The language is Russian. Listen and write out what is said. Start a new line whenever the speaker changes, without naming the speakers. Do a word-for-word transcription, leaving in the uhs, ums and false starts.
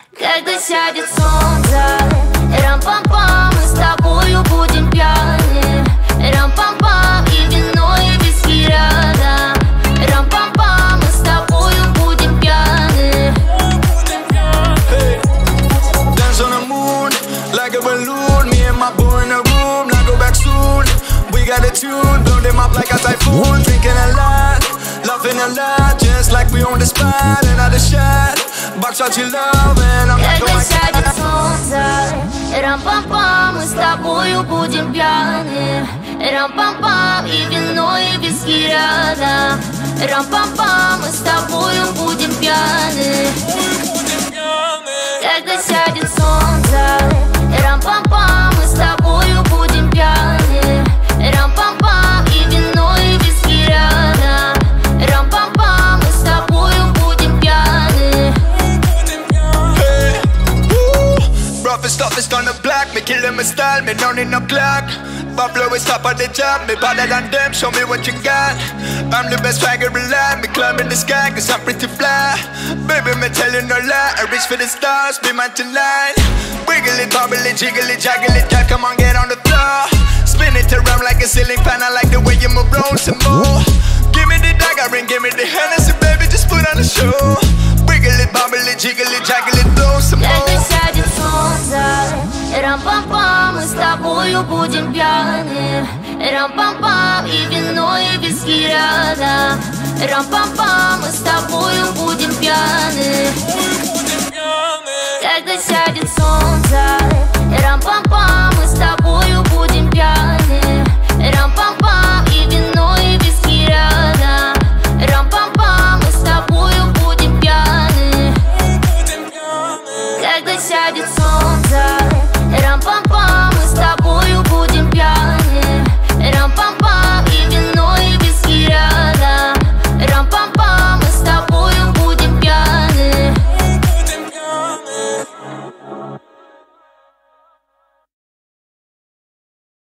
Когда сядет солнце, рам-пам-пам, мы с тобою будем пьяны. Рам-пам-пам, и вино, и виски рядом. Рам-пам-пам, мы с тобою будем пьяны.
Hey, dance on the moon, like a balloon. Me and my boy in the room, now go back soon. We got a tune, blow them up like a typhoon. Drinking a lot, laughing a lot, just like we on the spot. Another shot, box out your love, and I'm not
Когда
going
сядет солнце, рам-пам-пам, мы с тобою будем пьяны. Рам-пам-пам, и вино, и виски рядом. Рам-пам-пам, мы с тобою будем пьяны. Когда сядет солнце, рам-пам-пам, мы с тобою будем пьяны. Рам-пам-пам, и вино, и виски рядом. Рам-пам-пам, мы с тобою будем пьяны.
Hey, woo. Roughest, toughest on the block, me kill them with style, me don't need no clock. Pablo is top of the job, me better than them, show me what you got. I'm the best swagger alive, me climbing the sky, cause I'm pretty fly. Baby, me tell you no lie, I reach for the stars, be my tonight. Wiggle it, bobble it, jiggle it, jaggle it, girl, come on, get on the floor. Spin it around like a ceiling fan, I like the way you move, roll some more. Give me the dagger ring, give me the Hennessy, baby, just put on the show. Wiggle it, bobble it, jiggle it, jaggle it, blow some more.
Когда сядет солнце, рам-пам-пам, мы с тобою будем пьяны. Рам-пам-пам, и вино, и виски рядом. Рам-пам-пам, мы с тобою будем пьяны. Когда сядет солнце, рам-пам-пам, мы с тобою будем пьяны. Рам-пам-пам, и вино, и виски рядом. Рам-пам-пам, мы с тобою будем пьяны. Когда сядет солнце.